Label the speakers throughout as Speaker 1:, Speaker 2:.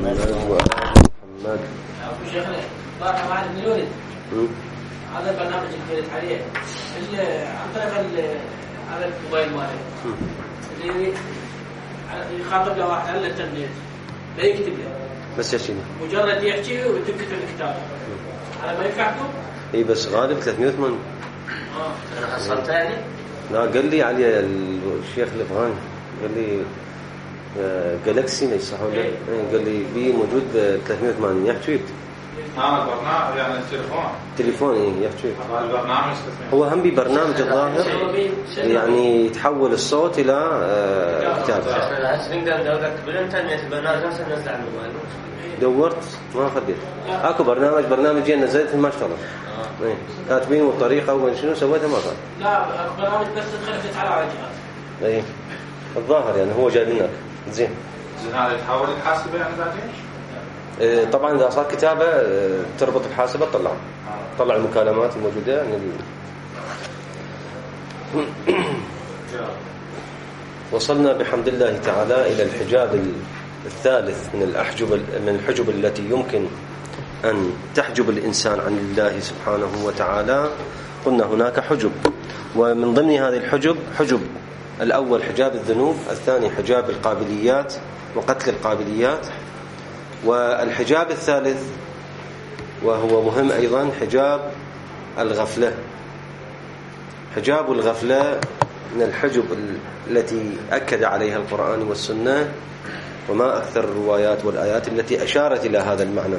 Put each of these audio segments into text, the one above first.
Speaker 1: محمد وآل محمد.
Speaker 2: أبو شيخنا ضاع واحد من الولد هذا البرنامج اللي قلت عليه عن طريق على الموبايل ماله اللي يخاطب له واحد على الانترنت لا يكتب له
Speaker 1: بس يا شيخ
Speaker 2: مجرد يحكي وتكتب الكتاب هذا ما ينفعكم؟
Speaker 1: اي بس غالب 380.
Speaker 2: انا حصلت يعني؟
Speaker 1: لا قال لي علي الشيخ الافغاني قال لي جالكسي ما يصح ولا قال لي بي موجود 380 يحكي
Speaker 3: البرنامج يعني
Speaker 1: تليفون ايه يحكي
Speaker 3: البرنامج
Speaker 1: هو هم ببرنامج الظاهر يعني يتحول الصوت الى كتاب.
Speaker 2: نقدر ندور بالانترنت البرنامج نفسه نزل على الموبايل.
Speaker 1: دورت ما خديت اكو برنامج نزلته ما اشتغل كاتبين والطريقه وشنو سويتها ما صار.
Speaker 2: لا برنامج بس تدخل على الجهاز
Speaker 1: اي الظاهر يعني هو جاي لنا زين
Speaker 3: هذا يتحول الحاسبه يعني بعدين
Speaker 1: طبعا اذا صار كتابه تربط الحاسبه طلع المكالمات الموجوده يعني وصلنا بحمد الله تعالى الى الحجاب الثالث من الحجب التي يمكن ان تحجب الانسان عن الله سبحانه وتعالى. قلنا هناك حجب ومن ضمن هذه الحجب حجب الاول حجاب الذنوب، الثاني حجاب القابليات وقتل القابليات، والحجاب الثالث وهو مهم أيضا حجاب الغفلة. حجاب الغفلة من الحجب التي أكد عليها القرآن والسنة وما أكثر الروايات والآيات التي أشارت إلى هذا المعنى.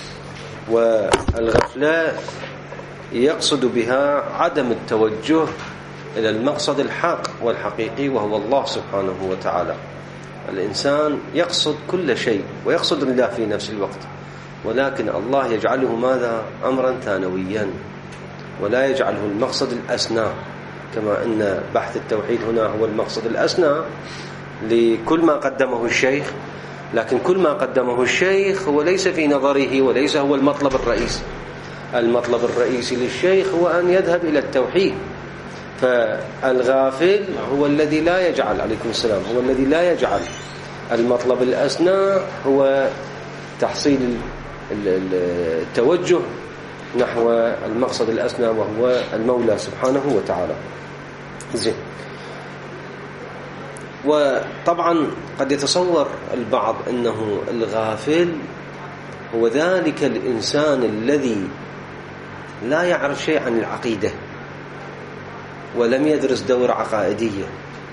Speaker 1: والغفلة يقصد بها عدم التوجه إلى المقصد الحق والحقيقي وهو الله سبحانه وتعالى. الإنسان يقصد كل شيء ويقصد الله في نفس الوقت، ولكن الله يجعله ماذا؟ أمرا ثانويا ولا يجعله المقصد الأسنى، كما أن بحث التوحيد هنا هو المقصد الأسنى لكل ما قدمه الشيخ، لكن كل ما قدمه الشيخ هو ليس في نظره وليس هو المطلب الرئيسي. المطلب الرئيسي للشيخ هو أن يذهب إلى التوحيد. فالغافل هو الذي لا يجعل عليكم السلام هو الذي لا يجعل المطلب الأسنى هو تحصيل التوجه نحو المقصد الأسنى وهو المولى سبحانه وتعالى. زين. وطبعا قد يتصور البعض أنه الغافل هو ذلك الإنسان الذي لا يعرف شيء عن العقيدة ولم يدرس دورة عقائدية،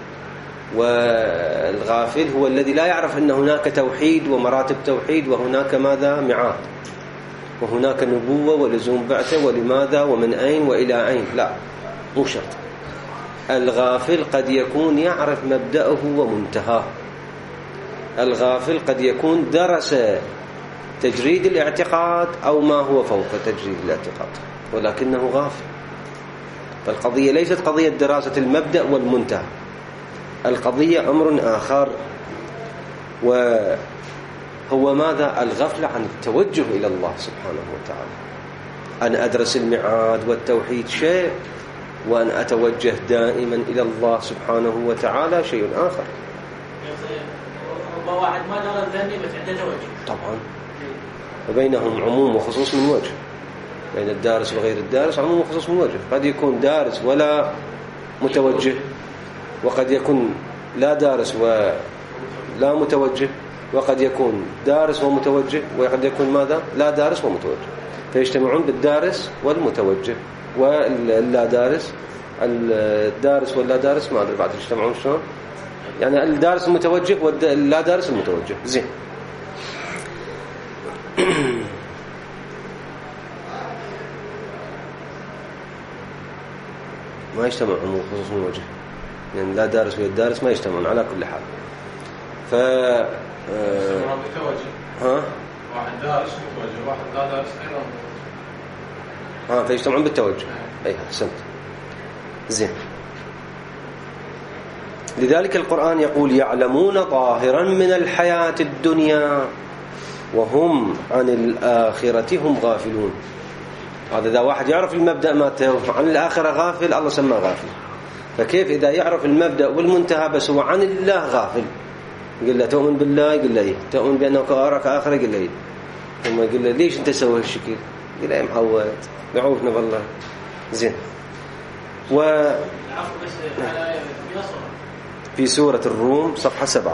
Speaker 1: والغافل هو الذي لا يعرف أن هناك توحيد ومراتب توحيد وهناك ماذا؟ معاد، وهناك نبوة ولزوم بعثة ولماذا ومن أين وإلى أين. لا، مو شرط. الغافل قد يكون يعرف مبدأه ومنتهاه. الغافل قد يكون درس تجريد الاعتقاد أو ما هو فوق تجريد الاعتقاد ولكنه غافل. فالقضية ليست قضية دراسة المبدأ والمنتهى، القضية أمر آخر وهو ماذا؟ الغفلة عن التوجه إلى الله سبحانه وتعالى. أن أدرس المعاد والتوحيد شيء وأن أتوجه دائما إلى الله سبحانه وتعالى شيء آخر.
Speaker 2: واحد ما درس ذنبي بس عنده توجه
Speaker 1: طبعا، وبينهم عموم وخصوص من وجه، بين الدارس وغير الدارس عموم وخصوص من وجه. قد يكون دارس ولا متوجه، وقد يكون لا دارس ولا متوجه، وقد يكون دارس ومتوجه، وقد يكون ماذا؟ لا دارس ومتوجه. فيجتمعون بالدارس والمتوجه واللا دارس. الدارس واللا دارس ما أدري بعد يجتمعون شلون، يعني الدارس المتوجه واللا دارس المتوجه. زين. ما يجتمع عموم خصوص من وجه، يعني لا دارس ولا الدارس ما يجتمعون على كل حال. ف ها
Speaker 3: واحد دارس متوجه واحد لا دارس أيضا
Speaker 1: فيجتمعون بالتوجه. أي أحسنت. زين. لذلك القرآن يقول يعلمون ظاهرا من الحياة الدنيا وهم عن الآخرة هم غافلون. هذا إذا واحد يعرف المبدأ ماته عن الآخرة غافل، الله سماه غافل. فكيف إذا يعرف المبدأ والمنتهى بس هو عن الله غافل؟ يقول له تؤمن بالله؟ يقول له إيه. تؤمن بأنه كأراك آخر؟ يقول له إيه. ثم يقول له ليش أنت سوي هالشكل؟ يقول له يا معود يعوفنا بالله. زين. في سورة الروم صفحة 7.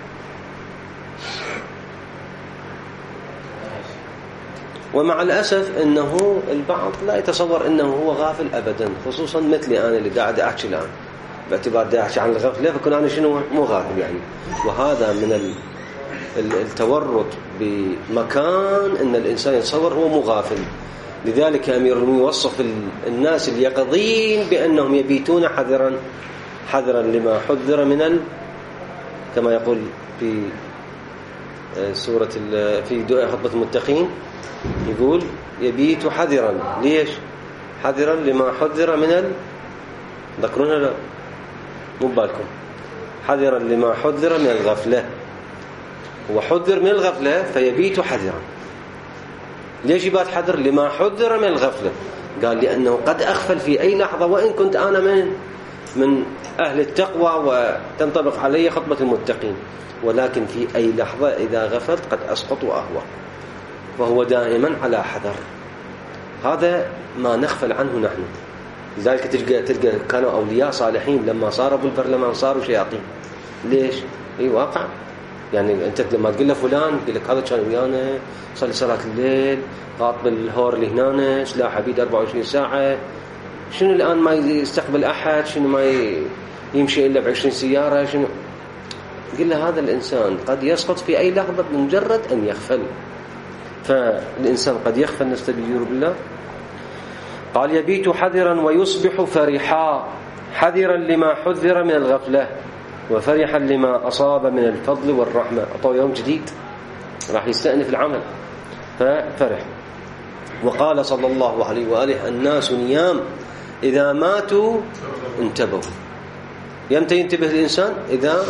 Speaker 1: ومع الأسف أنه البعض لا يتصور أنه هو غافل أبدا، خصوصا مثلي أنا اللي قاعد أحكي الآن، باعتبار دا أحكي عن الغفلة فكون أنا شنو مو غافل يعني. وهذا من التورط بمكان أن الإنسان يتصور هو مو غافل. لذلك أمير المؤمنين يوصف الناس اليقظين بأنهم يبيتون حذرا لما حذر من كما يقول في سورة في خطبة المتقين، يقول يبيت حذرا. ليش حذرا؟ لما حذر من ذكرنا لا مو بالكم، حذرا لما حذر من الغفلة. هو حذر من الغفلة فيبيت حذرا. ليش يبات حذر؟ لما حذر من الغفلة. قال لأنه قد أغفل في أي لحظة، وإن كنت أنا من أهل التقوى وتنطبق علي خطبة المتقين، ولكن في أي لحظة إذا غفلت قد أسقط وأهوى، وهو دائما على حذر. هذا ما نغفل عنه نحن. لذلك تلقى كانوا أولياء صالحين لما صاروا بالبرلمان صاروا شياطين. ليش؟ أي واقع يعني. أنت لما تقول له فلان يقول لك هذا كان ويانا صلي صلاة الليل، غاط بالهور اللي هنا، سلاحه بيد 24 ساعة، شنو الآن ما يستقبل أحد، شنو ما يمشي إلا ب20 سيارة، شنو. قل له هذا الإنسان قد يسقط في أي لحظة بمجرد أن يغفل. فالإنسان قد يغفل، نستجير بالله. قال يبيت حذرا ويصبح فرحا، حذرا لما حذر من الغفلة وفرحا لما أصاب من الفضل والرحمة. أعطوه يوم جديد راح يستأنف العمل ففرح. وقال صلى الله عليه وآله الناس نيام إذا ماتوا انتبهوا. يمتى ينتبه الإنسان؟ إذا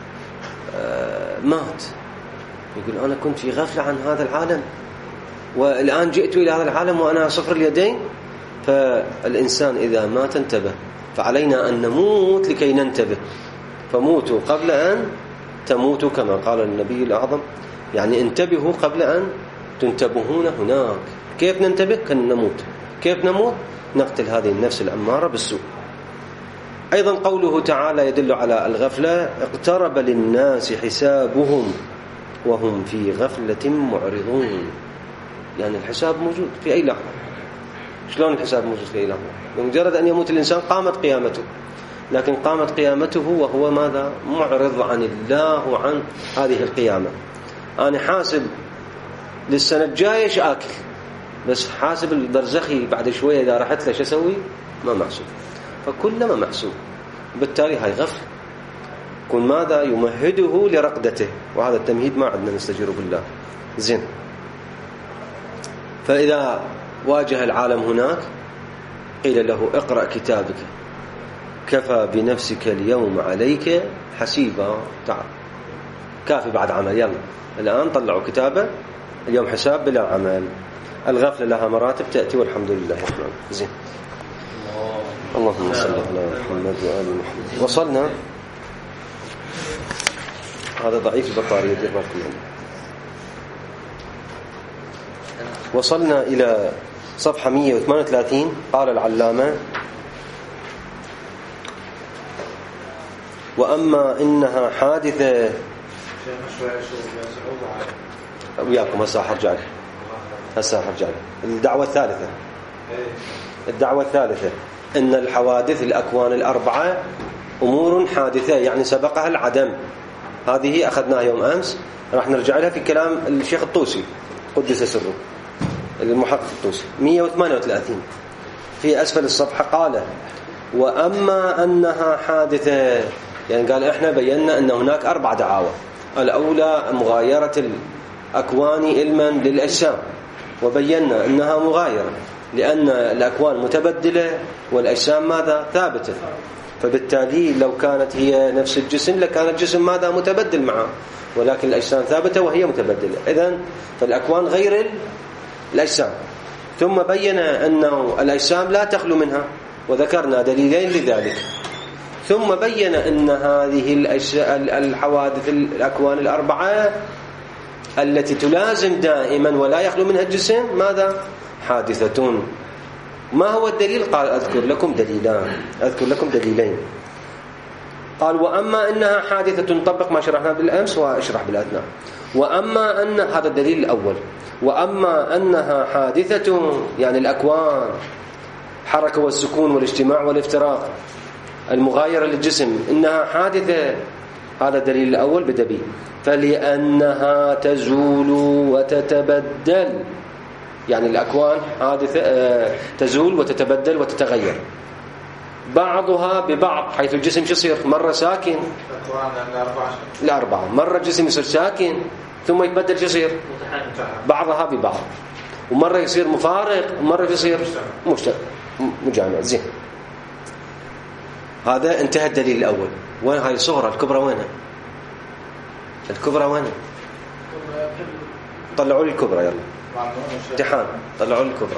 Speaker 1: مات. يقول أنا كنت في غفلة عن هذا العالم والآن جئت إلى هذا العالم وأنا صفر اليدين. فالإنسان إذا مات انتبه. فعلينا أن نموت لكي ننتبه، فموتوا قبل أن تموتوا كما قال النبي الأعظم، يعني انتبهوا قبل أن تنتبهون هناك. كيف ننتبه؟ كن نموت. كيف نموت؟ نقتل هذه النفس الأمارة بالسوء. أيضا قوله تعالى يدل على الغفلة: اقترب للناس حسابهم وهم في غفلة معرضون. يعني الحساب موجود في أي لحظة. شلون الحساب موجود في أي لحظة؟ بمجرد أن يموت الإنسان قامت قيامته، لكن قامت قيامته وهو ماذا؟ معرض عن الله وعن هذه القيامة. أنا حاسب للسنة الجاية ايش آكل، بس حاسب البرزخي بعد شوية إذا رحت له شو أسوي؟ ما محسوب. فكلما محسوب، بالتالي هاي غفل. كن ماذا؟ يمهده لرقدته، وهذا التمهيد ما عندنا نستجير بالله. زين. فإذا واجه العالم هناك قيل له اقرأ كتابك كفى بنفسك اليوم عليك حسيبا. تعال كافي بعد عمل، يلا الآن طلعوا كتابه، اليوم حساب بلا عمل. الغفلة لها مراتب تأتي والحمد لله رب العالمين. زين. اللهم صل على محمد وآل محمد. وصلنا، هذا ضعيف البطارية دير بالكم يعني. وصلنا إلى صفحة 138. قال العلامة: وأما إنها حادثة. وياكم هسه حرجع له. الدعوة الثالثة. الدعوة الثالثة إن الحوادث الأكوان الأربعة أمور حادثة، يعني سبقها العدم. هذه أخذناها يوم أمس، راح نرجع لها في كلام الشيخ الطوسي قدس سره، المحقق الطوسي. 138 في أسفل الصفحة قال: وأما أنها حادثة، يعني قال إحنا بينا أن هناك 4 دعاوى. الأولى مغايرة الأكوان علما للأجسام، وبينا أنها مغايرة لأن الأكوان متبدلة والأجسام ماذا؟ ثابتة. فبالتالي لو كانت هي نفس الجسم لكان الجسم ماذا؟ متبدل معه، ولكن الأجسام ثابتة وهي متبدلة. إذن فالأكوان غير الأجسام. ثم بين أنه الأجسام لا تخلو منها، وذكرنا دليلين لذلك. ثم بين أن هذه الحوادث الأكوان الأربعة التي تلازم دائما ولا يخلو منها الجسم ماذا؟ حادثة. ما هو الدليل؟ قال أذكر لكم دليلين. قال وأما أنها حادثة، نطبق ما شرحنا بالأمس واشرح بالأثناء. وأما أن هذا الدليل الأول، وأما أنها حادثة يعني الأكوان حركة والسكون والاجتماع والافتراق المغايرة للجسم إنها حادثة، هذا الدليل الأول بدبي. فلأنها تزول وتتبدل، يعني الأكوان حادثة تزول وتتبدل وتتغير بعضها ببعض، حيث الجسم يصير مرة ساكن الأربعة، مرة الجسم يصير ساكن ثم يتبدل يصير بعضها ببعض، ومرة يصير مفارق ومرة يصير مجامع. زين، هذا انتهى الدليل الأول. وين هاي الصغرى الكبرى؟ وينها الكبرى؟ وينها؟ طلعوا لي الكبرى، يلا امتحان، طلعوا لي الكبرى.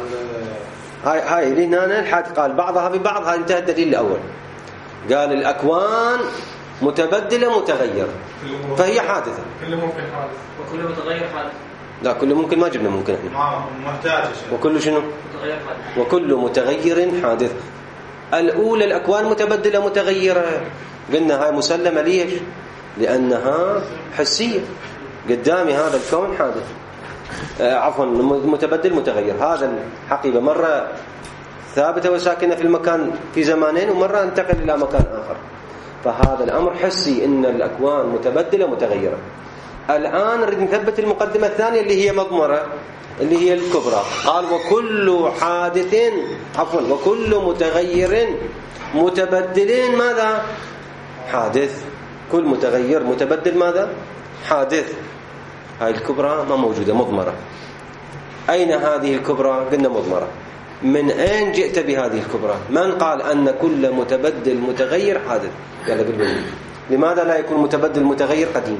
Speaker 1: هاي هنا الحاد قال بعضها ببعض، هاي انتهى الدليل الأول. قال الأكوان متبدلة متغيرة فهي حادثة.
Speaker 2: كل ممكن حادث وكل متغير حادث.
Speaker 1: لا، كل ممكن ما جبنا ممكن احنا.
Speaker 3: محتاج
Speaker 1: وكل شنو؟
Speaker 2: متغير حادث.
Speaker 1: وكل متغير حادث. الأولى الأكوان متبدلة متغيرة، قلنا هاي مسلمة. ليش؟ لأنها حسية. قدامي هذا الكون حادث، عفوا متبدل متغير. هذا الحقيبة مرة ثابتة وساكنة في المكان في زمانين، ومرة انتقل إلى مكان آخر. فهذا الأمر حسي، إن الأكوان متبدلة متغيرة. الآن نريد نثبت المقدمة الثانية اللي هي مضمرة، اللي هي الكبرى. قال وكل حادث وكل متغير متبدل ماذا؟ حادث. كل متغير متبدل ماذا؟ حادث. هاي الكبرى ما موجودة، مضمرة. أين هذه الكبرى؟ قلنا مضمرة. من أين جئت بهذه الكبرى؟ من قال أن كل متبدل متغير حادث؟ يلا قل لي لماذا لا يكون متبدل متغير قديم؟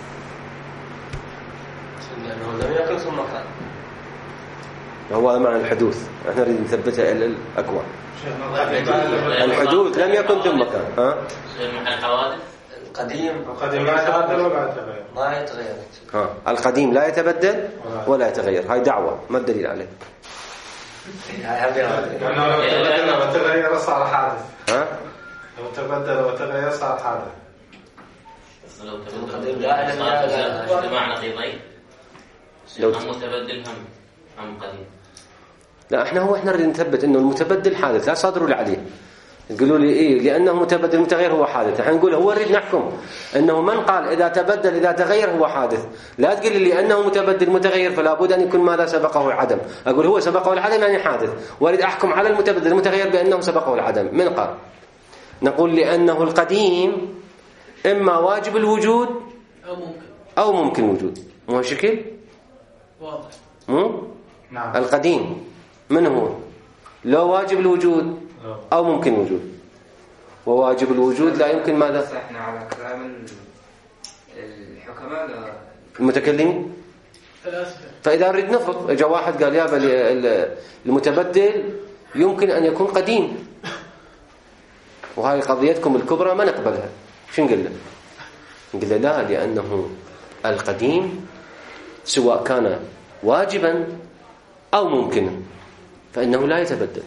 Speaker 2: لأنه لم يكن ثم كان.
Speaker 1: هو معنى الحدوث، احنا نريد نثبتها إلى الأكوان. الحدوث لم يكن ثم كان.
Speaker 2: الحوادث القديم
Speaker 3: لا يتبدل ولا يتغير.
Speaker 2: ما يتغير.
Speaker 1: القديم لا يتبدل ولا يتغير. هاي دعوة، ما الدليل عليه؟
Speaker 3: لأنه لو تبدل وتغير صار حادث. لو تبدل وتغير صار حادث.
Speaker 2: لو تبدل لا اجتماع نقيضين. لو متبدل هم قديم.
Speaker 1: لا، احنا نريد نثبت انه المتبدل حادث، لا صادروا لي عليه. تقولوا لي ايه؟ لانه متبدل متغير هو حادث. احنا نقول هو نريد نحكم انه من قال اذا تبدل اذا تغير هو حادث. لا تقول لي لانه متبدل متغير فلا بد ان يكون ماذا؟ سبقه العدم. اقول هو سبقه العدم يعني حادث، واريد احكم على المتبدل المتغير بانه سبقه العدم. من قال؟ نقول لانه القديم اما واجب الوجود او ممكن الوجود. مو شكل
Speaker 2: واضح؟
Speaker 3: نعم.
Speaker 1: القديم من هو؟ لا واجب الوجود أو ممكن الوجود. وواجب الوجود لا يمكن ماذا؟
Speaker 4: احنا على كلام الحكماء
Speaker 1: المتكلمين. فإذا نريد نفرض جاء واحد قال يا المتبدل يمكن أن يكون قديم، وهذه قضيتكم الكبرى ما نقبلها، شو نقول له؟ نقول له لا، لأنه القديم سواء كان واجبا أو ممكنا فإنه لا يتبدل،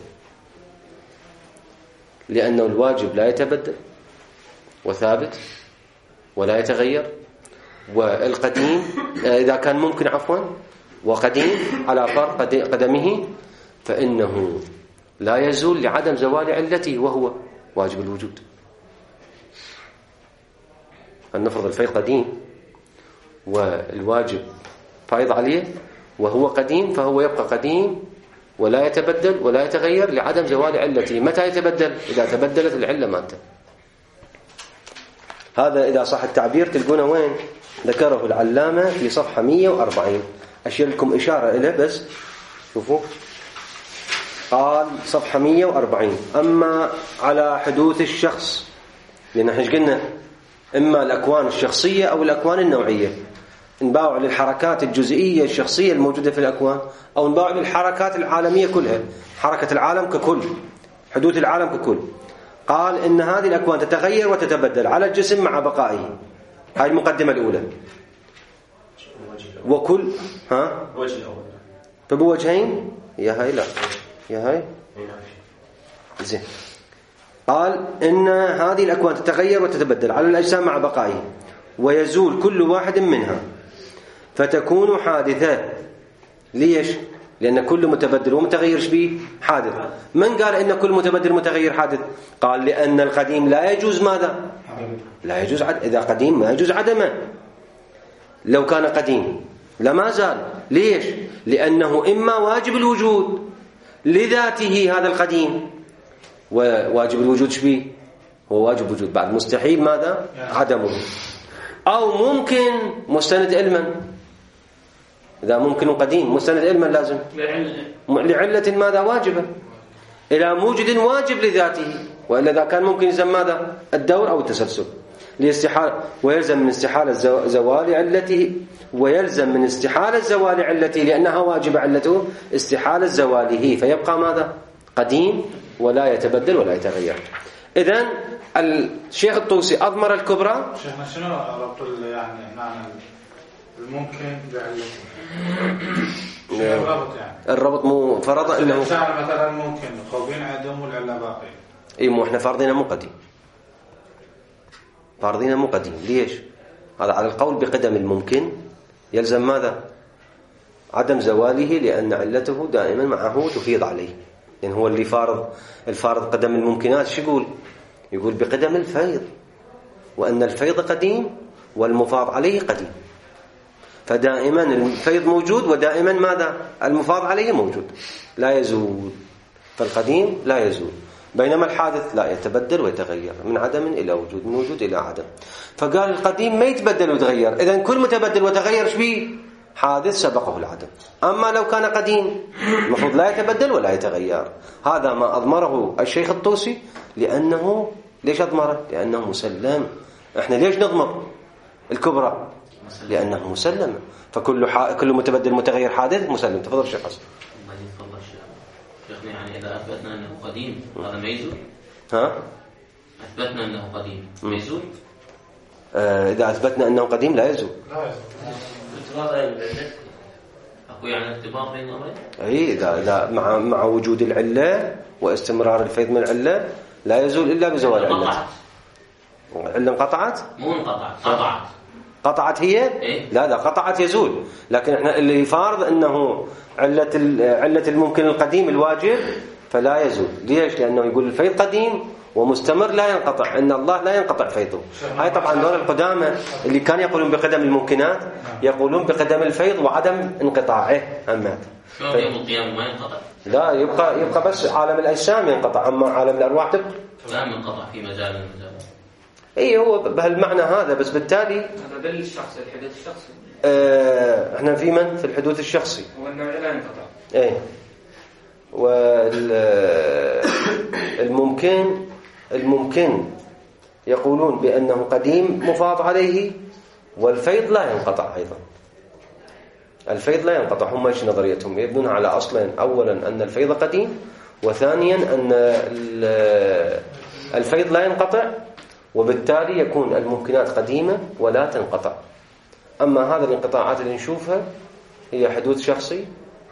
Speaker 1: لأنه الواجب لا يتبدل وثابت ولا يتغير، والقديم إذا كان ممكن وقديم على فرق قدمه فإنه لا يزول لعدم زوال علته وهو واجب الوجود. فلنفرض الفيض قديم والواجب فايض عليه وهو قديم، فهو يبقى قديم ولا يتبدل ولا يتغير لعدم زوال علته. متى يتبدل؟ إذا تبدلت العلة ماتت. هذا إذا صح التعبير تلقونه وين؟ ذكره العلامة في صفحة 140. أشير لكم إشارة إليه بس شوفوا. قال صفحة 140 أما على حدوث الشخص، لأن احنا قلنا إما الأكوان الشخصية أو الأكوان النوعية. نباوع للحركات الجزئية الشخصية الموجودة في الأكوان، أو نباوع للحركات العالمية كلها، حركة العالم ككل، حدوث العالم ككل. قال إن هذه الأكوان تتغير وتتبدل على الجسم مع بقائه. هاي المقدمة الأولى. وكل
Speaker 3: الوجه الأول
Speaker 1: فبوجهين يا هاي لا يا هاي زين. قال إن هذه الأكوان تتغير وتتبدل على الأجسام مع بقائه ويزول كل واحد منها فتكون حادثة. ليش؟ لأن كل متبدل ومتغير شبيه حادث. من قال إن كل متبدل متغير حادث؟ قال لأن القديم لا يجوز ماذا؟ لا يجوز إذا قديم ما يجوز عدمه. لو كان قديم لما زال. ليش؟ لأنه إما واجب الوجود لذاته هذا القديم، وواجب الوجود شبيه هو واجب وجود، بعد مستحيل ماذا؟ عدمه. أو ممكن مستند علما، إذا ممكن قديم مستند علما لازم لعلة ماذا؟ واجبة، إلى موجد واجب لذاته، وإلا إذا كان ممكن يسمى ماذا؟ الدور أو التسلسل لاستحالة. ويلزم من استحالة زوال علته، ويلزم من استحالة زوال علته لأنها واجب علته استحالة زواله، فيبقى ماذا؟ قديم ولا يتبدل ولا يتغير. إذن الشيخ الطوسي أضمر الكبرى.
Speaker 3: شيخنا شنو ربط يعني معنى الممكن بعلته؟ الربط يعني
Speaker 1: الربط مو فرض انه
Speaker 3: مثلا ممكن خوفين عدم والعله باقي.
Speaker 1: اي مو احنا فارضينه مو قديم، فارضينه مو قديم. ليش؟ هذا على القول بقدم الممكن يلزم ماذا؟ عدم زواله، لأن علته دائما معه تفيض عليه. يعني هو اللي الفارض قدم الممكنات شو يقول بقدم الفيض، وأن الفيض قديم والمفاض عليه قديم، فدائما الفيض موجود ودائما ماذا؟ المفاض عليه موجود لا يزول. فالقديم لا يزول، بينما الحادث لا يتبدل ويتغير من عدم إلى وجود، من وجود إلى عدم. فقال القديم ما يتبدل ويتغير، إذن كل متبدل وتغير شبيه حادث سبقه العدم. أما لو كان قديم المفروض لا يتبدل ولا يتغير. هذا ما أضمره الشيخ الطوسي، لأنه ليش أضمره؟ لأنه مسلم. إحنا ليش نضمر الكبرى؟ لأنه مسلم. فكل متبدل متغير حادث مسلم. تفضل الشيخ حسن.
Speaker 4: تفضل شيخنا. يعني إذا أثبتنا أنه قديم هذا ما يزول؟ أثبتنا أنه قديم ما يزول؟
Speaker 1: إذا أثبتنا أنه قديم لا يزول.
Speaker 4: أكو يعني ارتباط بين الأمرين؟
Speaker 1: أي إذا مع وجود العلة واستمرار الفيض من العلة لا يزول إلا بزوال العلة. العلة انقطعت؟
Speaker 4: مو انقطعت،
Speaker 1: قطعت هي؟
Speaker 4: إيه؟
Speaker 1: لا قطعت يزول. لكن احنا اللي فارض أنه علة الممكن القديم الواجب فلا يزول. ليش؟ لأنه يقول الفيض قديم ومستمر لا ينقطع، إن الله لا ينقطع فيضه. هاي طبعا دور القدامى اللي كان يقولون بقدم الممكنات يقولون بقدم الفيض وعدم انقطاعه. أما
Speaker 4: يوم القيامة ما ينقطع؟
Speaker 1: لا، يبقى بس عالم الأجسام ينقطع، أما عالم الأرواح تبقى.
Speaker 4: لا ينقطع في مجال المجال.
Speaker 1: اي هو بهالمعنى هذا، بس بالتالي
Speaker 2: هذا دليل الشخصي، الحدوث الشخصي.
Speaker 1: احنا في من في الحدوث الشخصي
Speaker 2: هو انه لا ينقطع.
Speaker 1: اي والممكن يقولون بأنه قديم مفاض عليه، والفيض لا ينقطع أيضا. الفيض لا ينقطع. هم ايش نظريتهم؟ يبنونها على أصلين: أولا أن الفيض قديم، وثانيا أن الفيض لا ينقطع، وبالتالي يكون الممكنات قديمة ولا تنقطع. أما هذا الانقطاعات اللي نشوفها هي حدوث شخصي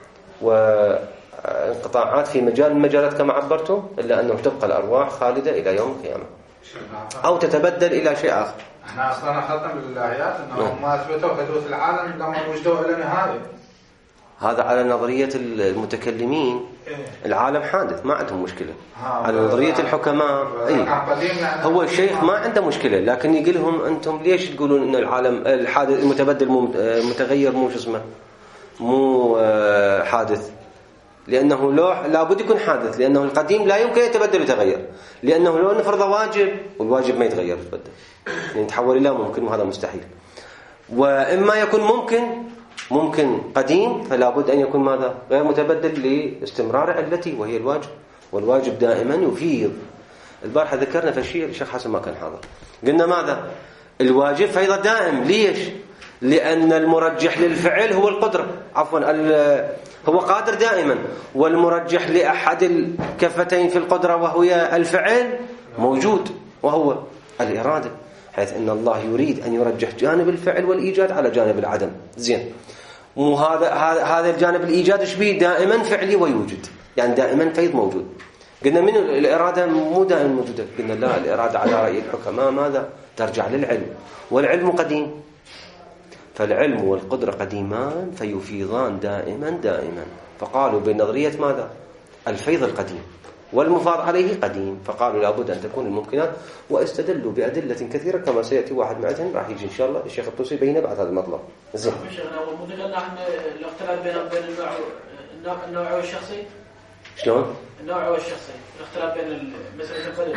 Speaker 1: وانقطاعات في مجال من المجالات كما عبرتم، إلا أنه تبقى الأرواح خالدة إلى يوم القيامة أو تتبدل إلى شيء آخر.
Speaker 3: احنا أصلا أخذنا بالإلهيات أنهم ما أثبتوا حدوث العالم لما وجدوا إلى نهاية.
Speaker 1: هذا على نظرية المتكلمين. العالم حادث ما عندهم مشكلة. على نظرية الحكماء هو الشيخ ما عنده مشكلة، لكن يقول لهم أنتم ليش تقولون إن العالم الحادث المتبدل متغير مو مو حادث؟ لأنه لابد يكون حادث، لأنه القديم لا يمكن يتبدل ويتغير، لأنه لو نفرض واجب والواجب ما يتغير يتبدل، يعني يتحول إلى ممكن، وهذا مستحيل. وإما يكون ممكن قديم، فلا بد أن يكون ماذا؟ غير متبدل لاستمرار علته وهي الواجب، والواجب دائما يفيض. البارحة ذكرنا في الشيء الشيخ حسن ما كان حاضر، قلنا ماذا؟ الواجب فيض دائم. ليش؟ لأن المرجح للفعل هو القدرة، هو قادر دائما، والمرجح لأحد الكفتين في القدرة وهو الفعل موجود، وهو الإرادة، حيث أن الله يريد أن يرجح جانب الفعل والإيجاد على جانب العدم. زين، وهذا الجانب الإيجاد إيش بيه؟ دائما فعلي ويوجد، يعني دائما فيض موجود. قلنا من الإرادة مو دائما موجودة، قلنا لا، الإرادة على رأي الحكماء ماذا؟ ترجع للعلم، والعلم قديم، فالعلم والقدرة قديمان فيفيضان دائما، فقالوا بنظرية ماذا؟ الفيض القديم، والمفاض عليه قديم، فقالوا لابد أن تكون الممكنات، واستدلوا بأدلة كثيرة كما سيأتي واحد معهم راح يجي إن شاء الله الشيخ الطوسي بينه بعد هذا المطلب. زين.
Speaker 2: ممكن نحن الاختلاف بين النوع والشخصي.
Speaker 1: شلون؟
Speaker 2: النوع والشخصي، الاختلاف بين مسألة القدر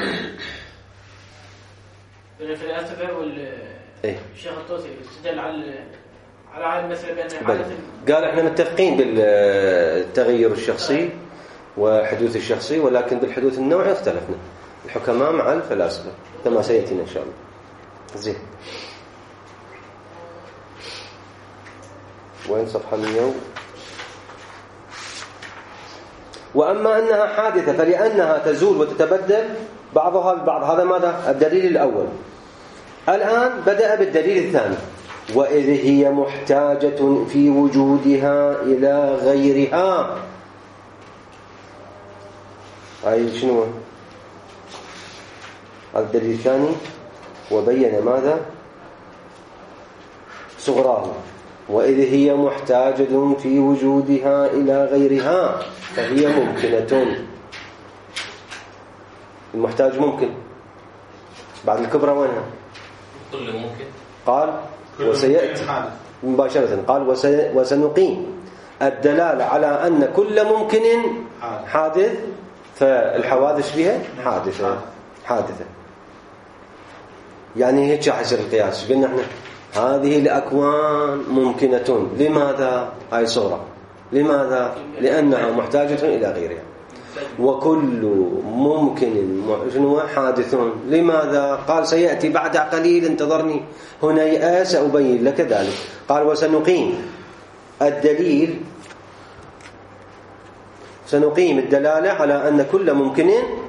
Speaker 2: بين الفلاسفة والشيخ الطوسي استدل على المسألة بين
Speaker 1: قال احنا متفقين بالتغير الشخصي وحدوث الشخصي، ولكن بالحدوث النوعي اختلفنا الحكماء مع الفلاسفة كما سيأتينا إن شاء الله. زين، وين صفحة 100؟ وأما أنها حادثة فلأنها تزول وتتبدل بعضها البعض، هذا ماذا؟ الدليل الأول. الآن بدأ بالدليل الثاني، وإذ هي محتاجة في وجودها إلى غيرها. هاي شنو؟ هذا الدليل الثاني، وبين ماذا؟ صغراه، وإذ هي محتاجة في وجودها إلى غيرها فهي ممكنة. المحتاج ممكن، بعد الكبرى وينها؟
Speaker 4: كل ممكن.
Speaker 1: قال وسيأتي مباشرة، قال وسنقيم الدلالة على أن كل ممكن حادث، فالحوادث بها حادثة. يعني هيك راح يصير القياس. قلنا احنا هذه الأكوان ممكنة، لماذا؟ هاي صورة، لماذا؟ لأنها محتاجة إلى غيرها. وكل ممكن حادث، لماذا؟ قال سيأتي بعد قليل، انتظرني هنا سأبين لك ذلك. قال وسنقيم الدليل، سنقيم الدلالة على أن كل ممكن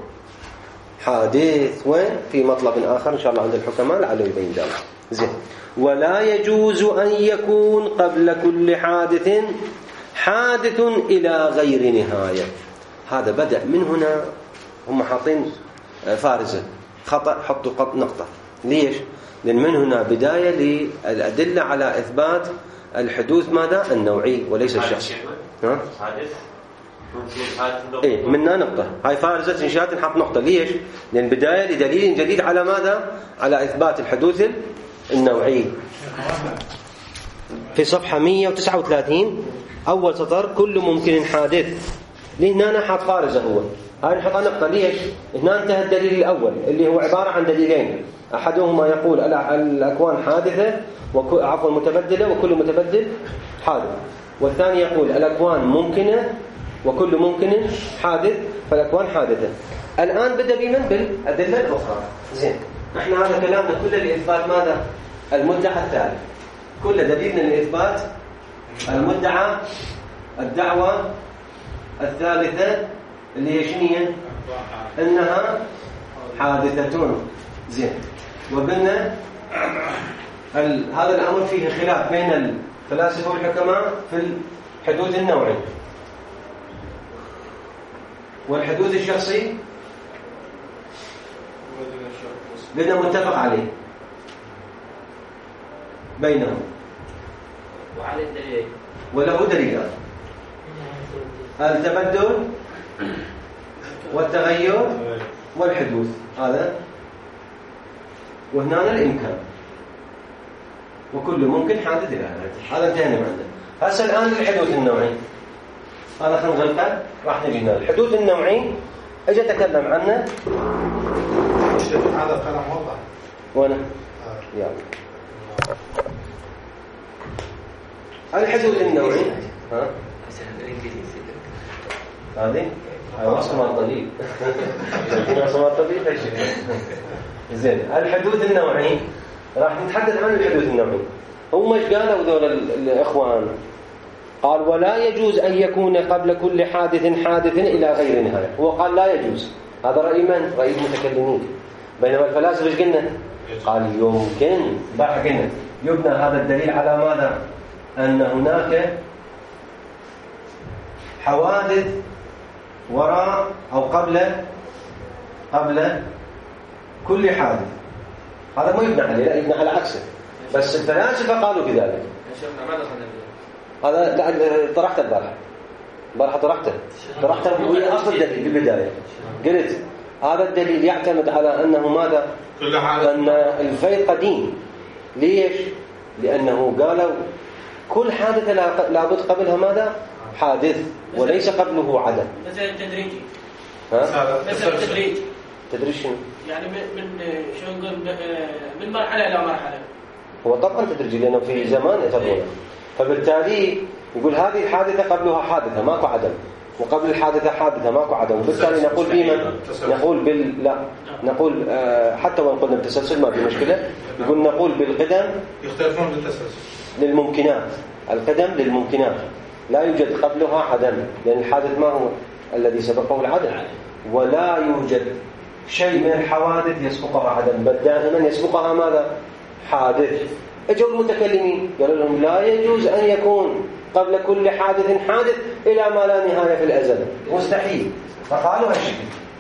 Speaker 1: حادث. وين؟ في مطلب آخر إن شاء الله عند الحكماء لعله يبين ذلك. زين. ولا يجوز أن يكون قبل كل حادث إلى غير نهاية. هذا بدأ من هنا، هم حاطين فارزة خطأ، حطوا نقطة. ليش؟ لأن من هنا بداية للأدلة على إثبات الحدوث ماذا؟ النوعي وليس الشخصي. ها؟ إيه، منها نقطة، هاي فارزة إنشاءات نحط نقطة. ليش؟ لأن بداية لدليل جديد على ماذا؟ على إثبات الحدوث النوعي. في صفحة 139 أول سطر، كل ممكن حادث. لهنا أنا حاط فارزة، هو هاي نحطها نقطة. ليش؟ هنا انتهى الدليل الأول اللي هو عبارة عن دليلين، أحدهما يقول الأكوان حادثة متبدلة، وكل متبدل حادث، والثاني يقول الأكوان ممكنة وكل ممكن حادث، فالأكوان حادثة. الآن بدأ بمن؟ بالأدلة الأخرى. زين، احنا هذا كلامنا كله لإثبات ماذا؟ المدعى الثالث. كل دليلنا لإثبات المدعى، الدعوة الثالثة اللي هي شنو؟ إنها حادثة. زين، وقلنا هذا الأمر فيه خلاف بين الفلاسفة والحكماء في الحدوث النوعي، والحدوث الشخصي قلنا متفق عليه بينهم،
Speaker 2: وعلى الدليل
Speaker 1: وله دليلان: التبدل والتغير والحدوث. هذا وهنا الإمكان، وكل ممكن حادث إلى هذا انتهينا معنا. هسه الآن الحدوث النوعي، هذا خلينا نغلقه، راح نجي هنا الحدوث النوعي. اجي اتكلم عنه.
Speaker 3: هذا كلام واضح.
Speaker 1: وانا يلا الحدوث النوعي. ها هذه رسمها طويل. رسمها طويل. زين، الحدوث النوعي راح نتحدث عن الحدوث النوعي. هم ايش قالوا ذول الاخوان؟ قال ولا يجوز أن يكون قبل كل حادث إلى غير نهاية. هو قال لا يجوز، هذا رأي من؟ رأي المتكلمين. بينما الفلاسفة ايش قلنا؟ قال يمكن قلنا يبنى هذا الدليل على ماذا؟ أن هناك حوادث وراء أو قبل كل حادث. هذا ما يبنى عليه، لا يبنى على عكسه. بس الفلاسفة قالوا بذلك. هذا طرحت البارحة طرحته وهي أصل الدليل بالبداية. قلت هذا الدليل يعتمد على أنه ماذا؟ أن الفيض قديم. ليش؟ لأنه قالوا كل حادثة لابد قبلها ماذا؟ حادث، وليس قبله عدم.
Speaker 2: مثل التدريجي.
Speaker 1: مثل تدريج شنو؟
Speaker 2: يعني من شو نقول من مرحلة إلى مرحلة.
Speaker 1: هو طبعا تدريجي لأنه في زمان يتبعونه. فبالتالي يقول هذه الحادثة قبلها حادثة ماكو عدم، وقبل الحادثة حادثة ماكو عدم، وبالتالي نقول بما نقول نقول حتى وإن قلنا بالتسلسل ما في مشكلة. يقول نقول بالقدم
Speaker 3: يختلفون بالتسلسل
Speaker 1: للممكنات. القدم للممكنات لا يوجد قبلها عدم، لأن الحادث ما هو الذي سبقه العدم، ولا يوجد شيء من الحوادث يسبقها عدم، بل دائما يسبقها ماذا؟ حادث. اجوا المتكلمين قالوا لهم لا يجوز أن يكون قبل كل حادث حادث إلى ما لا نهاية في الأزل، مستحيل. فقالوا هالشيء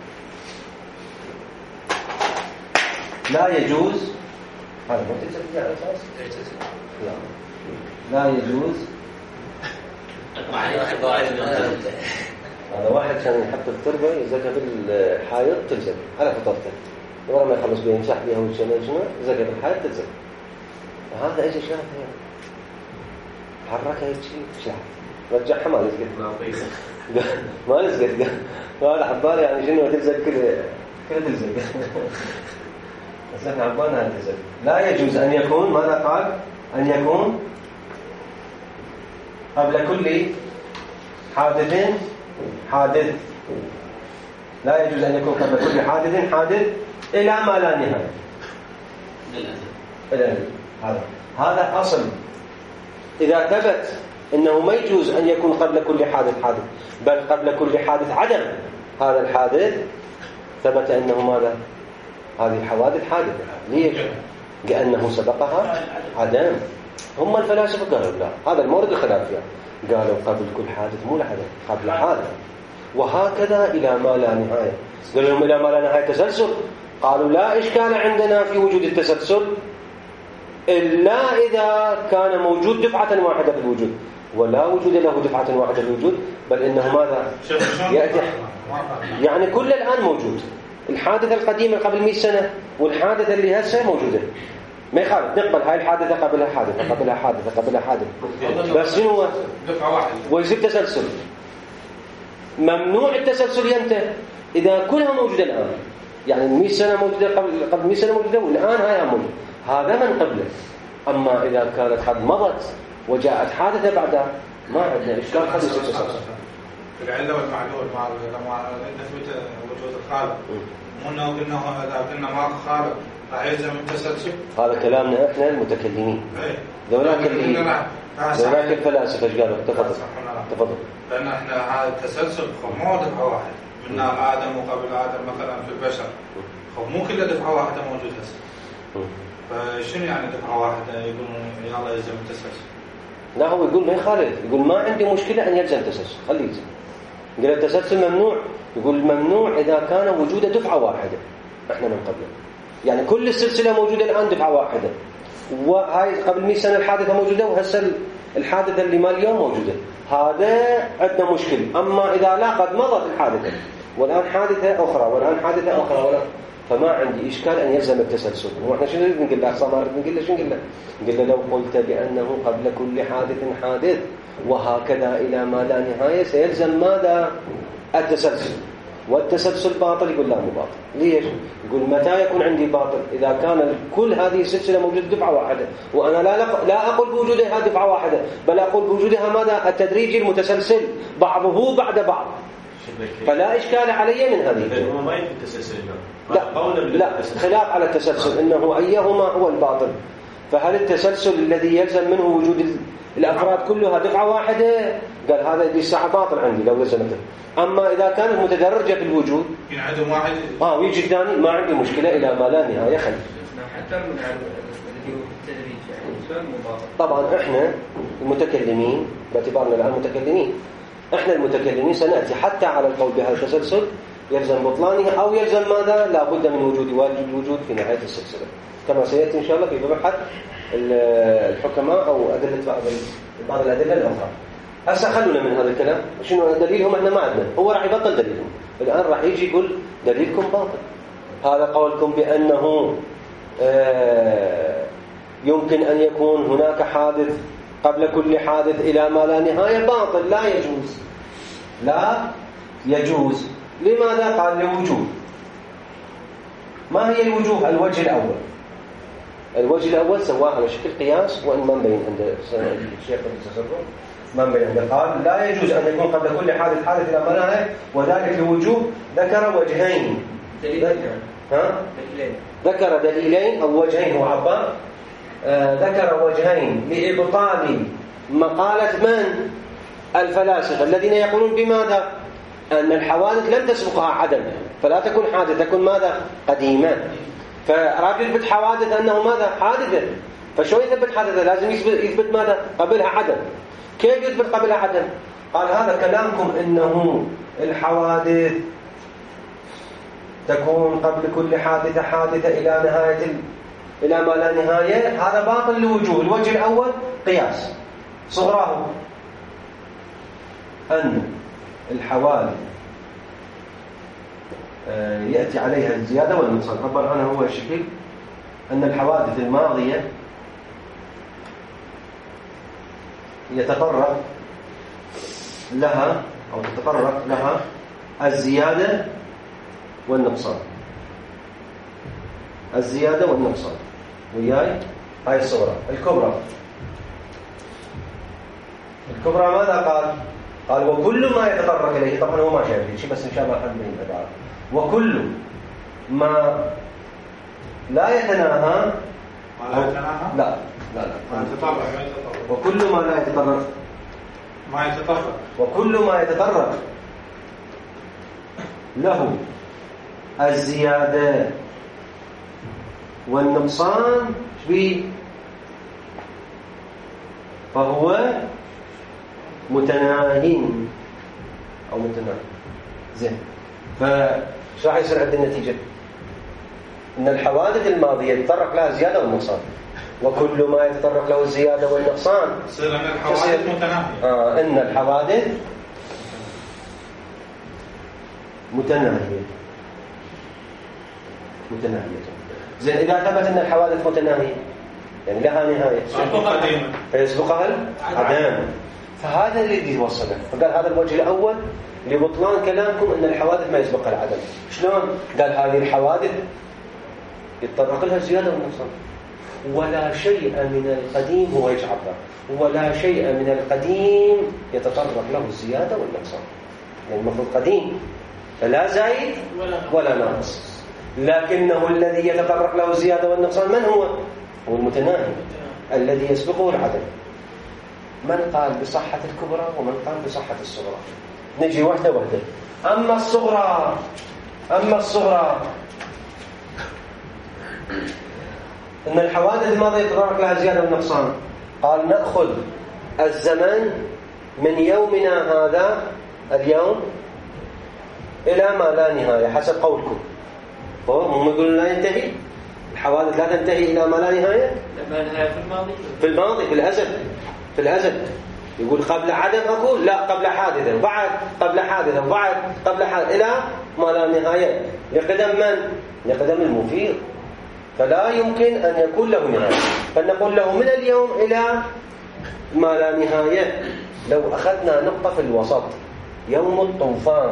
Speaker 1: لا يجوز. هذا ما تلزم على أساس لا يجوز. هذا واحد كان يحط التربة يزكى بالحائط تلزم على فطرته، ورا ما يخلص بيه يمسح بيها وشنو زكى بالحائط تلزم. وهذا ايش شاف هنا حركها شيء رجعها ما لزقت ما لزقت. قال عبالي يعني شنو تلزق كل تلزق بس احنا عبالنا تلزق. لا يجوز أن يكون ماذا قال؟ أن يكون قبل كل حادث. لا يجوز أن يكون قبل كل حادث إلى ما لا نهاية. هذا أصل. إذا ثبت أنه ما يجوز أن يكون قبل كل حادث بل قبل كل حادث عدم، هذا الحادث ثبت أنه ماذا؟ هذه الحوادث حادثة. ليش؟ لأنه سبقها عدم. هم الفلاسفة قالوا لا، هذا المورد الخلاف فيها. قالوا قبل كل حادث مو لحدث، قبل حادث، وهكذا إلى ما لا نهاية. قالوا لهم إلى ما لا نهاية تسلسل. قالوا لا إشكال عندنا في وجود التسلسل إلا إذا كان موجود دفعة واحدة في الوجود، ولا وجود له دفعة واحدة في الوجود، بل إنه ماذا؟ يأتي يعني كل الآن موجود. الحادثة القديمة قبل 100 سنة والحادثة اللي هسه موجودة، ما يخالف نقبل هاي الحادثة قبلها حادثة. بس شنو هو؟
Speaker 3: دفعة واحدة
Speaker 1: ويصير تسلسل. ممنوع التسلسل ينتهي إذا كلها موجودة الآن. يعني 100 سنة موجودة قبل 100 سنة موجودة، والآن هاي موجودة. هذا من قبله. أما إذا كانت قد مضت وجاءت حادثة بعدها ما عندنا إشكال. قد يصير تسلسل.
Speaker 3: العلة والمعلول لما نثبت وجود الخالق، مو إنه إذا كنا مع الخالق راح يلزم التسلسل. هذا كلامنا إحنا المتكلمين. ذولاك الفلاسفة إيش قالوا؟ تفضل. لأن إحنا هذا التسلسل مو دفعة واحدة. من آدم وقبل آدم مثلا في البشر، مو كل دفعة واحدة موجود هسه. فشنو يعني دفعة واحدة يقولون يلا يلزم التسلسل؟
Speaker 1: لا، هو يقول ما يخالف، يقول ما عندي مشكلة أن يلزم التسلسل، خليه يلزم. قال التسلسل ممنوع. يقول ممنوع إذا كان وجود دفعة واحدة احنا من قبله. يعني كل السلسلة موجودة الآن دفعة واحدة، وهاي قبل 100 سنة الحادثة موجودة، وهسه الحادثة اللي ما اليوم موجودة. هذا عندنا مشكلة. أما إذا لا قد مضت الحادثة والآن حادثة أخرى فما عندي إشكال أن يلزم التسلسل. وإحنا شنو نقول له؟ صار نقول له شنو نقول له لو قلت بأنه قبل كل حادث وهكذا إلى ما لا نهاية سيلزم ماذا؟ التسلسل. والتسلسل باطل. يقول لا مو باطل. ليش؟ يقول متى يكون عندي باطل؟ إذا كان كل هذه السلسلة موجودة دفعة واحدة، وأنا لا أقول بوجودها دفعة واحدة، بل أقول بوجودها ماذا؟ التدريجي المتسلسل بعضه بعد بعض. فلا إشكال علي من هذه.
Speaker 5: ما يمكن التسلسل.
Speaker 1: لا، خلاف على التسلسل إنه أيهما هو الباطل. فهل التسلسل الذي يلزم منه وجود الأفراد كلها دفعة واحدة، قال هذا دي الساعة باطل عندي لو لزمته. أما إذا كانت متدرجة في الوجود
Speaker 3: عندهم واحد
Speaker 1: ويجي الثاني ما عندي مشكلة إلى ما لا نهاية خلي.
Speaker 2: حتى من الذي هو التدريج يعني
Speaker 1: طبعا إحنا المتكلمين باعتبارنا الآن متكلمين، إحنا المتكلمين سنأتي حتى على القول بهذا التسلسل يلزم بطلانه أو يلزم ماذا؟ لا بد من وجود واجب الوجود في نهاية السلسلة، كما سيأتي إن شاء الله في مبحث الحكماء أو أدلة بعض الأدلة الأخرى. هسه خلونا من هذا الكلام، شنو دليلهم؟ احنا ما عندنا، هو راح يبطل دليلهم الآن، راح يجي يقول دليلكم باطل، هذا قولكم بأنه يمكن أن يكون هناك حادث قبل كل حادث إلى ما لا نهاية باطل، لا يجوز، لا يجوز. لماذا؟ قال لوجوه. ما هي الوجوه؟ الوجه الأول، الوجه الأول سواه على شكل قياس، وإن ما مبين عند الشيخ التصرف ما مبين عنده، قال لا يجوز أن يكون قبل كل حادث حادث إلى ما لا نهاية، وذلك لوجوه. ذكر وجهين، ذكر دليلين أو وجهين، هو عبار ذكر وجهين لإبطال مقالة من؟ الفلاسفة الذين يقولون بماذا؟ أن الحوادث لم تسبقها عدم، فلا تكون حادثة، تكون ماذا؟ قديمة. فراجل يثبت حوادث أنه ماذا؟ حادثة، فشو يثبت حادثة؟ لازم يثبت ماذا؟ قبلها عدم. كيف يثبت قبلها عدم؟ قال هذا كلامكم إنه الحوادث تكون قبل كل حادثة حادثة إلى نهاية إلى ما لا نهاية، هذا باطل لوجوه. الوجه الأول قياس، صغراه أن الحوادث يأتي عليها الزيادة والنقصان. عبر عنها هو الشكل أن الحوادث الماضية يتطرق لها أو تتطرق لها الزيادة والنقصان، الزيادة والنقصان وياي. هاي الصورة الكبرى. الكبرى ماذا قال؟ قال وكل ما يتطرق إليه، طبعا هو ما شايف شيء بس إن شاء الله حد من العبارة، وكل ما لا يتناهى لا وكل ما لا يتطرق وكل ما يتطرق له الزيادة والنقصان فهو متناهي أو متناهي. زين، فشو راح يصير عندنا النتيجة؟ إن الحوادث الماضية يتطرق لها الزيادة والنقصان، وكل ما يتطرق له الزيادة والنقصان
Speaker 3: يصير أن الحوادث متناهية.
Speaker 1: إن الحوادث متناهية. زين، إذا ثبت أن الحوادث متناهية يعني لها نهاية فيسبقها العدم، فهذا اللي يوصله. فقال هذا الوجه الأول لبطلان كلامكم أن الحوادث ما يسبقها العدم. شلون؟ قال هذه الحوادث يتطرق لها الزيادة والنقصان، ولا شيء من القديم، هو يجعبها، ولا شيء من القديم يتطرق له الزيادة والنقصان، يعني المفروض قديم فلا زايد ولا ناقص، لكنه الذي يتطرق له الزيادة والنقصان من هو؟ هو المتناهي الذي يسبقه العدم. من قال بصحة الكبرى ومن قال بصحة الصغرى. نجي واحدة واحدة. أما الصغرى إن الحوادث الماضية يتطرق لها الزيادة والنقصان، قال نأخذ الزمن من يومنا هذا اليوم إلى ما لا نهاية حسب قولكم. هم يقولون لا ينتهي الحوادث، لا تنتهي إلى ما لا نهاية.
Speaker 2: ما نهاية
Speaker 1: في الماضي في الأزل يقول قبل عدم، أقول لا قبل حادثة وبعد قبل حادثة وبعد قبل حادثة إلى ما لا نهاية، لقدم من؟ لقدم المفيد، فلا يمكن أن يكون له نهاية. فنقول له من اليوم إلى ما لا نهاية. لو أخذنا نقطة في الوسط، يوم الطوفان،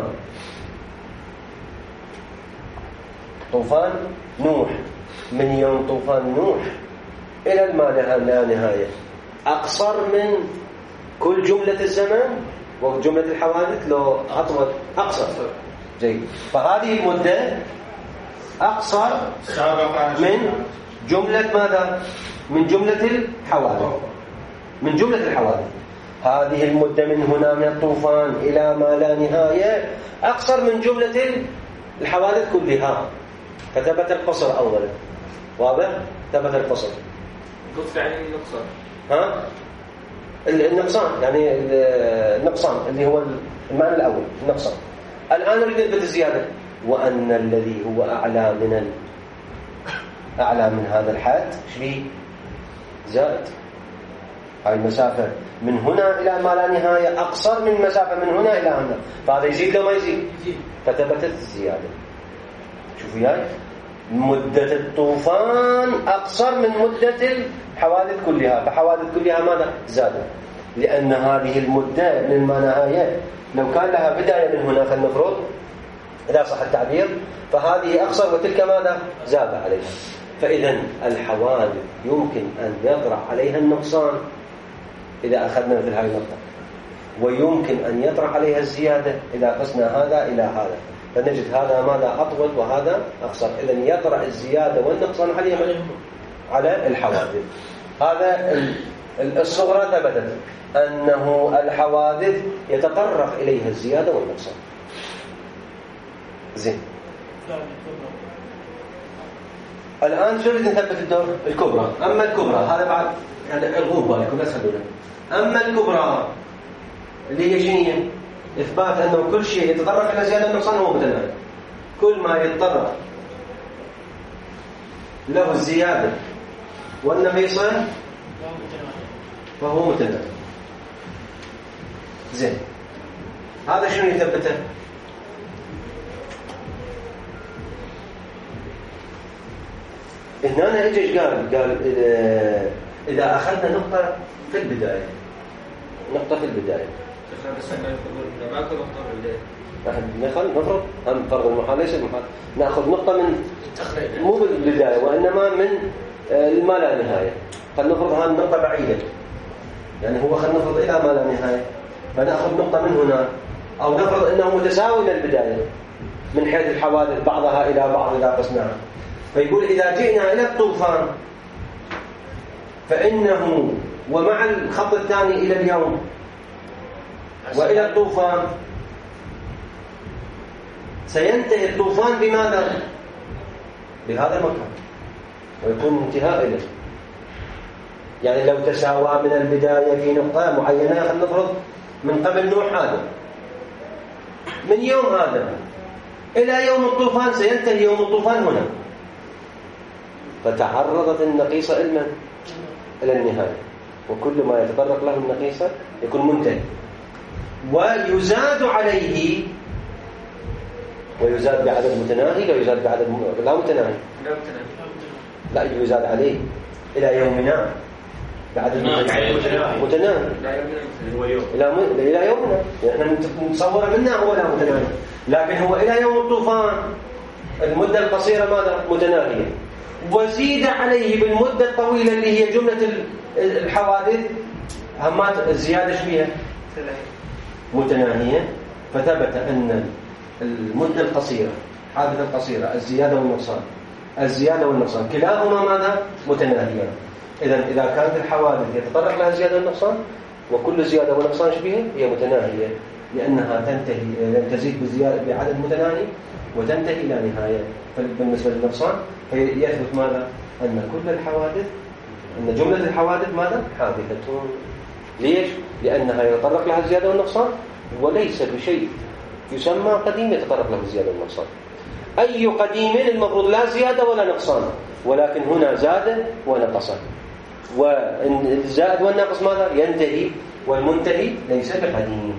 Speaker 1: طوفان نوح، من يوم طوفان نوح إلى ما لا نهاية، أقصر من كل جملة الزمن وجملة الحوادث، لو أطول أقصر. جيد، فهذه المدة أقصر من جملة ماذا؟ من جملة الحوادث. من جملة الحوادث. هذه المدة من هنا من الطوفان إلى ما لا نهاية أقصر من جملة الحوادث كلها، فثبت القصر أولا. واضح؟ ثبت القصر.
Speaker 2: القصر يعني النقصان.
Speaker 1: النقصان يعني النقصان اللي هو المعنى الأول النقصان. الآن نريد نثبت الزيادة، وأن الذي هو أعلى من هذا الحد شبيه زائد. هاي المسافة من هنا إلى ما لا نهاية أقصر من مسافة من هنا إلى هنا، فهذا يزيد لو ما يزيد، فثبتت الزيادة. شوفوا وياي، مدة الطوفان أقصر من مدة الحوادث كلها، فحوادث كلها ماذا؟ زادت، لأن هذه المدة من ما نهاية لو كان لها بداية من هنا فلنفرض إذا صح التعبير، فهذه أقصر وتلك ماذا؟ زاد عليها. فإذا الحوادث يمكن أن يطرح عليها النقصان إذا أخذنا مثل هذه النقطة، ويمكن أن يطرح عليها الزيادة إذا قسنا هذا إلى هذا، فنجد هذا ماذا؟ أطول وهذا أقصر. إذا يطرح الزيادة والنقصان على الحوادث. هذا الصغرى ثبتت أنه الحوادث يتطرق إليها الزيادة والنقصان. زين. الآن نريد نثبت الدور الكبرى. أما الكبرى هذا بعد هذا الغوبة لكم لا تخلونه. أما الكبرى اللي هي شنو؟ إثبات أنه كل شيء يتطرق إلى زيادة والنقصان هو متناهي. كل ما يتطرق له الزيادة والنقيصة فهو متناهي. زين. هذا شنو يثبته؟ هنا ايش قال إذا أخذنا نقطة في البداية، نقطة في البداية نفرض هم فرض المحال ليس المحال، نأخذ نقطة من مو بالبداية وإنما من ما لا نهاية. فلنفرض هذه النقطة بعيدة، يعني هو خلينا نفرض إلى ما لا نهاية، فنأخذ نقطة من هنا، أو نفرض أنه متساوي للبداية من حيث الحوادث بعضها إلى بعض إذا قسناها. فيقول إذا جئنا إلى الطوفان فإنه ومع الخط الثاني إلى اليوم وإلى الطوفان سينتهي الطوفان بماذا؟ بهذا المكان، ويكون انتهاء إليه. يعني لو تساوى من البداية في نقطة معينة، نفرض من قبل نوح آدم، من يوم آدم إلى يوم الطوفان سينتهي يوم الطوفان هنا، فتعرضت النقيصة إلى النهاية، وكل ما يتطرق له النقيصة يكون منتهي. ويزاد عليه، ويزاد بعدد متناهي، لا يزاد بعدد لا متناهي، لا يزاد عليه إلى يومنا بعدد متناهي إلى يومنا. نحن نتصور منه هو لا متناهي، لكن هو إلى يوم الطوفان المدة القصيرة ماذا؟ متناهية. وزيد عليه بالمدة الطويلة اللي هي جملة الحوادث همات الزيادة شبيهة متناهية. فثبت أن المدة القصيرة، حادثة القصيرة، الزيادة والنقصان كلاهما ماذا؟ متناهية. إذا كانت الحوادث يتطرق لها الزيادة والنقصان، وكل زيادة ونقصان شبيهة هي متناهية، لأنها تزيد بعدد متناهي وتنتهي إلى نهاية. بالنسبة للنقصان فيثبت ماذا؟ أن كل الحوادث، أن جملة الحوادث ماذا؟ حادثة. ليش؟ لأنها يتطرق لها الزيادة والنقصان، وليس بشيء يسمى قديم يتطرق له الزيادة والنقصان. أي قديم المفروض لا زيادة ولا نقصان، ولكن هنا زاد ونقص، والزائد والنقص ماذا؟ ينتهي، والمنتهي ليس بقديم.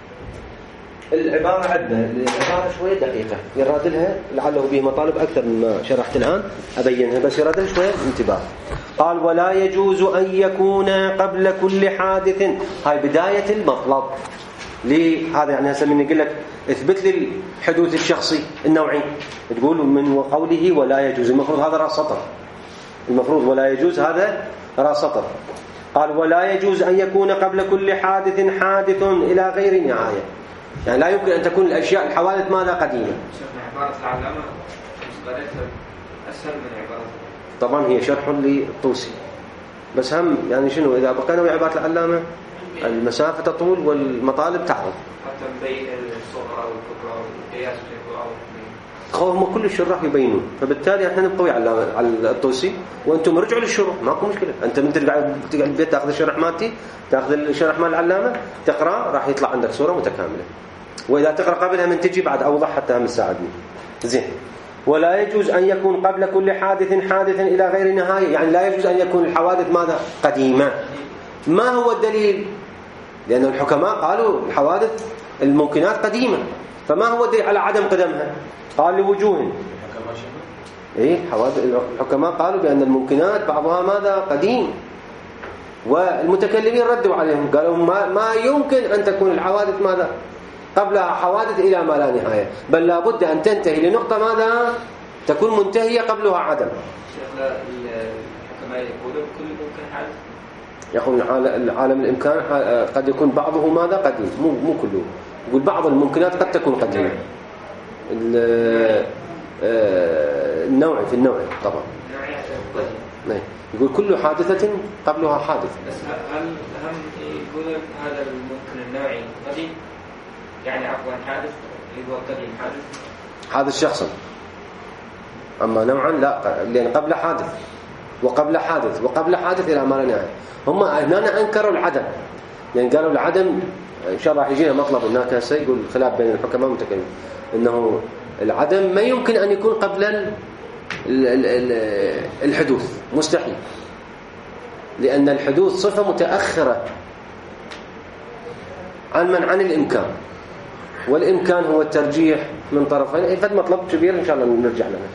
Speaker 1: العبارة عندنا العبارة شوية دقيقة يراد لها لعله به مطالب أكثر مما شرحت الآن أبينها، بس يراد لها شوية انتباه. قال ولا يجوز أن يكون قبل كل حادث. هاي بداية المطلب. ليه هذا؟ يعني هسه من يقول لك اثبت لي الحدوث الشخصي النوعي، تقول من قوله ولا يجوز، المفروض هذا راس سطر، المفروض ولا يجوز هذا راس سطر. قال ولا يجوز أن يكون قبل كل حادث إلى غير نهاية. يعني لا يمكن أن تكون الأشياء الحوادث ماذا؟ قديمة.
Speaker 2: عبارة العلامة أسهل من عبارة،
Speaker 1: طبعا هي شرح للطوسي، بس هم يعني شنو إذا بقينا بعبارة العلامة المسافة تطول والمطالب تعرض.
Speaker 5: حتى بين الصغرى والكبرى والقياس
Speaker 1: هم كل الشراح يبينون، فبالتالي احنا نبقى على الطوسي وانتم رجعوا للشروح ماكو مشكله. انت من تقعد بالبيت تاخذ الشرح مالتي، تاخذ الشرح مال العلامه تقرا، راح يطلع عندك صوره متكامله. واذا تقرا قبلها من تجي بعد اوضح حتى هم تساعدني. زين. ولا يجوز ان يكون قبل كل حادث الى غير نهايه، يعني لا يجوز ان يكون الحوادث ماذا؟ قديمه. ما هو الدليل؟ لان الحكماء قالوا الحوادث الممكنات قديمه، فما هو الدليل على عدم قدمها؟ قال لوجوه. حوادث الحكماء قالوا بأن الممكنات بعضها ماذا؟ قديم. والمتكلمين ردوا عليهم قالوا ما يمكن أن تكون الحوادث ماذا؟ قبلها حوادث إلى ما لا نهاية، بل لا بد أن تنتهي لنقطة ماذا؟ تكون منتهية قبلها عدم.
Speaker 5: الحكماء يقولون كل ممكن حادث.
Speaker 1: يقول العالم الإمكان قد يكون بعضه ماذا؟ قديم، مو كله. يقول بعض الممكنات قد تكون قديمة. النوع في النوع طبعا. يقول كل حادثة قبلها حادث.
Speaker 5: بس هم يقولون هذا الممكن النوعي قديم، يعني عفوا حادث اللي هو قديم
Speaker 1: حادث شخصا، أما نوعا لا، لأن قبل حادث وقبل حادث وقبل حادث إلى ما لا نهاية. هم هنا أنكروا العدم، يعني قالوا العدم إن شاء الله راح يجينا مطلب هناك هسه يقول خلاف بين الحكماء والمتكلمين إنه العدم ما يمكن أن يكون قبل الحدوث، مستحيل، لأن الحدوث صفة متأخرة عن الإمكان، والإمكان هو الترجيح من طرفين. فد مطلب كبير إن شاء الله نرجع لنا.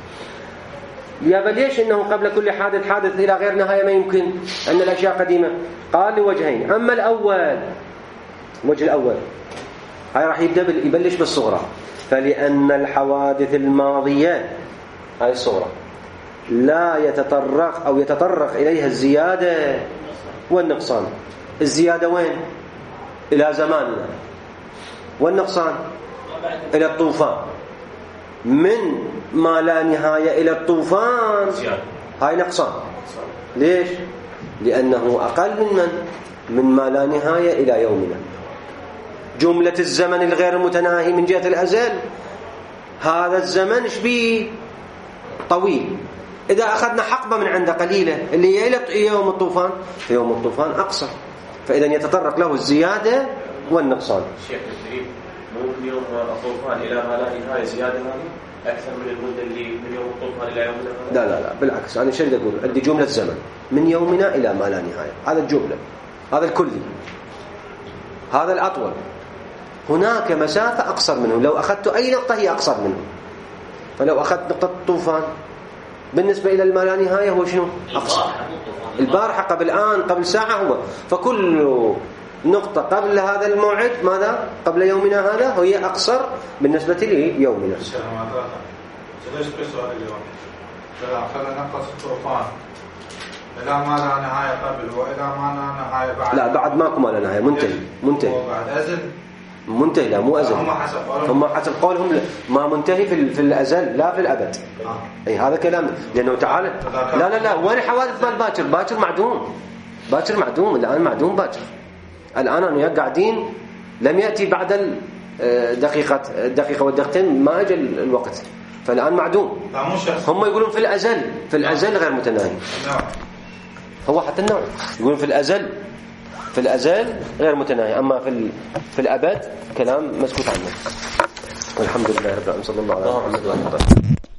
Speaker 1: يا ليش إنه قبل كل حادث إلى غير نهاية ما يمكن أن الأشياء قديمة؟ قال لوجهين. أما الأول، وجه الأول هاي راح يبلش بالصغرى، فلأن الحوادث الماضية هاي الصغرى لا يتطرق إليها الزيادة والنقصان. الزيادة وين؟ إلى زماننا، والنقصان إلى الطوفان. من ما لا نهاية إلى الطوفان هاي نقصان. ليش؟ لأنه أقل من ما لا نهاية إلى يومنا. جملة الزمن الغير متناهي من جهة الأزل، هذا الزمن شبيه طويل. إذا أخذنا حقبة من عنده قليلة اللي هي إلى يوم الطوفان، في يوم الطوفان أقصر، فإذا يتطرق له الزيادة والنقصان.
Speaker 6: شيخ الكريم، ممكن يوم الطوفان إلى ما لا نهاية زيادة أكثر من المدة اللي من يوم الطوفان إلى يومنا؟
Speaker 1: لا بالعكس، أنا شو أقول؟ عندي جملة زمن من يومنا إلى ما لا نهاية، هذا الجملة، هذا الكلي، هذا الأطول. هناك مسافة أقصر منه، لو أخذت أي نقطة هي أقصر منه. فلو أخذت نقطة الطوفان بالنسبة إلى ما لا نهاية هو شنو؟ أقصر. البارحة قبل الآن قبل ساعة هو، فكل نقطة قبل هذا الموعد ماذا؟ قبل يومنا هذا هي أقصر بالنسبة ليومنا.
Speaker 3: ليش بسؤال اليوم؟ خلينا نقص الطوفان إلى ما لا نهاية قبل وإلى ما لا نهاية بعد.
Speaker 1: لا بعد ماكو ما لا نهاية، منتهي.
Speaker 3: وبعد أزل
Speaker 1: منتهي. لا مو أزل، هم حسب قولهم ما منتهي في الأزل لا في الأبد. أي هذا كلام، لأنه تعالى لا وين حوادث مال باكر معدوم الآن، معدوم باكر. الآن أنا قاعدين لم يأتي بعد الدقيقة والدقيقتين ما أجل الوقت، فالآن معدوم. هم يقولون في الأزل غير متناهي. هو حتى النوع يقولون في الأزل غير متناهي، أما في الأبد كلام مسكوت عنه. والحمد لله رب العالمين، صلى الله عليه وسلم.